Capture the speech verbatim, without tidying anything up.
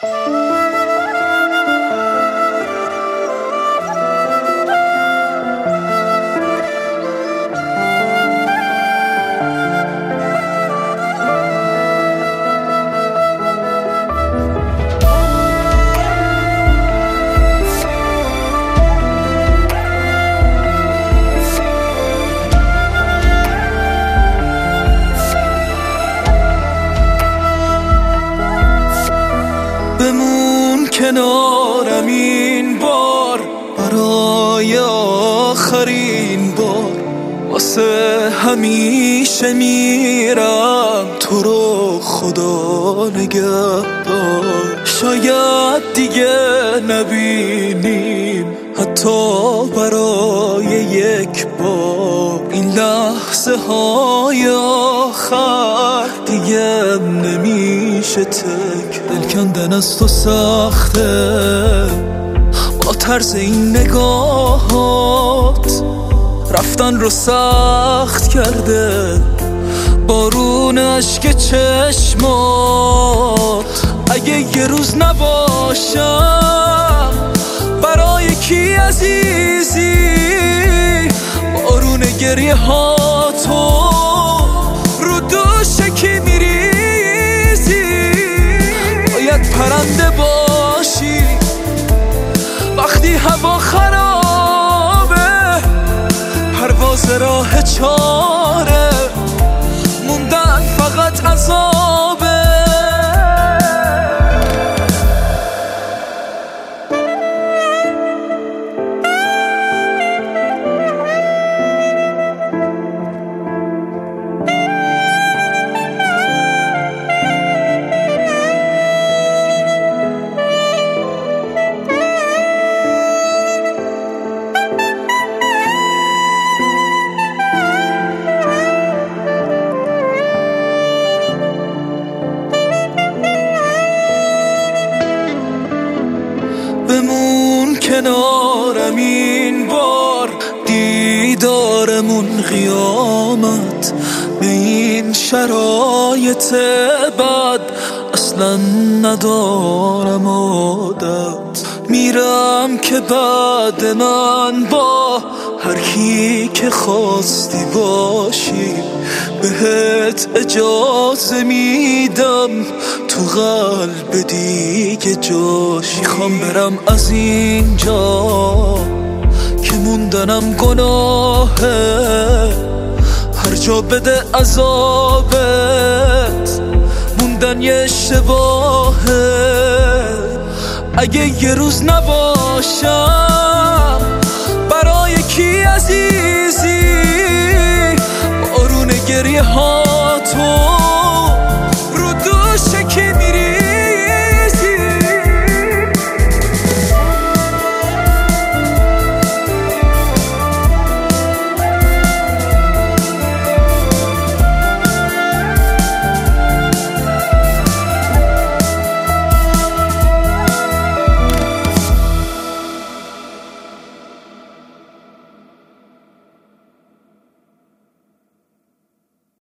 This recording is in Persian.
بمون کنارم این بار، برای آخرین بار، واسه همیشه میرم تو رو خدا نگهدار. شاید دیگه نبینیم حتی برای یک بار، این لحظه های آخر دیگه نمیشه تک. دل کندن از تو سخته با طرز این نگاهات، رفتن رو سخت کرده بارون اشک چشمات. اگه یه روز نباشم برای کی عزیزی، بارون گریه ها تو رو دوش کی میریزی. باید پرنده باشی وقتی هوا خرابه، پرواز راه چاره موندن فقط عذابه. بمون کنارم این بار، دیدارمون قیامت. به این شرایط بد اصلا ندارم عادت. میرم که بعد من با هر کی که خواستی باشی، بهت اجازه میدم تو قلب دیگه جاشی. میخوام برم از اینجا که موندنم گناهه، هر جا بده عذابت موندن یه اشتباهه. اگه یه روز نباشم برای کی عزیزی، بارون گریه ها